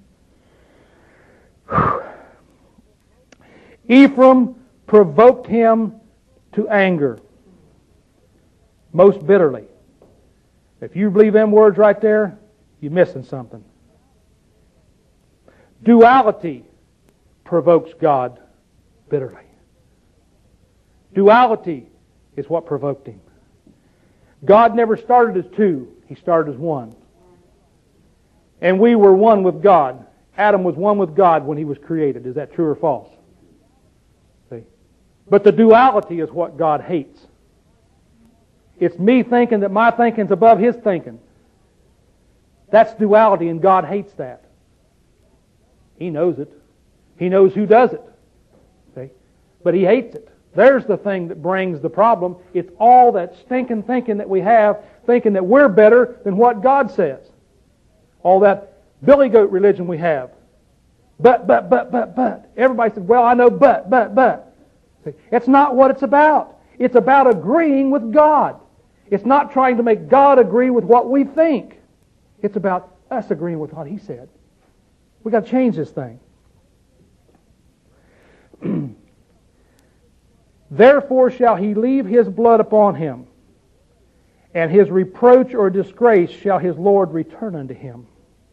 Whew. Ephraim provoked him to anger most bitterly. If you believe them words right there, you're missing something. Duality provokes God bitterly. Duality is what provoked him. God never started as two. He started as one. And we were one with God. Adam was one with God when he was created. Is that true or false? See? But the duality is what God hates. It's me thinking that my thinking's above his thinking. That's duality, and God hates that. He knows it. He knows who does it. See? But he hates it. There's the thing that brings the problem. It's all that stinking thinking that we have, thinking that we're better than what God says. All that billy goat religion we have. But, but, but, but, but. Everybody says, well, I know but, but, but. See? It's not what it's about. It's about agreeing with God. It's not trying to make God agree with what we think. It's about us agreeing with what He said. We've got to change this thing. Therefore shall he leave his blood upon him, and his reproach or disgrace shall his Lord return unto him.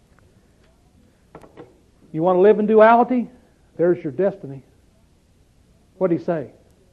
You want to live in duality? There's your destiny. What did he say?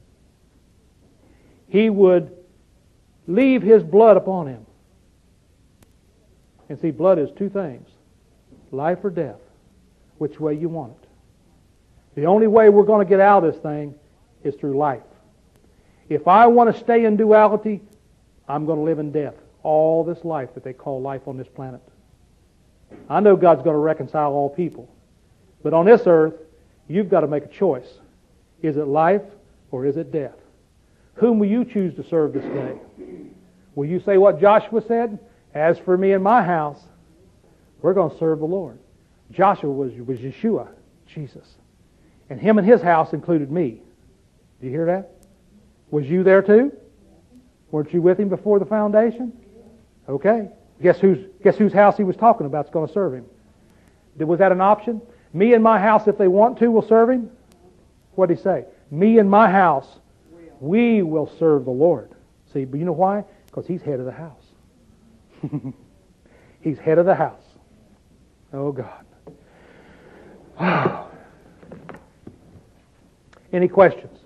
He would leave his blood upon him. And see, blood is two things. Life or death. Which way you want it. The only way we're going to get out of this thing is through life. If I want to stay in duality, I'm going to live in death. All this life that they call life on this planet. I know God's going to reconcile all people. But on this earth, you've got to make a choice. Is it life or is it death? Whom will you choose to serve this day? Will you say what Joshua said? As for me and my house, we're going to serve the Lord. Joshua was, was Yeshua, Jesus. And him and his house included me. Do you hear that? Was you there too? Weren't you with him before the foundation? Okay. Guess whose, guess whose house he was talking about is going to serve him? Was that an option? Me and my house, if they want to, will serve him? What did he say? Me and my house, we will serve the Lord. See, but you know why? Because he's head of the house. He's head of the house. Oh, God. Any questions?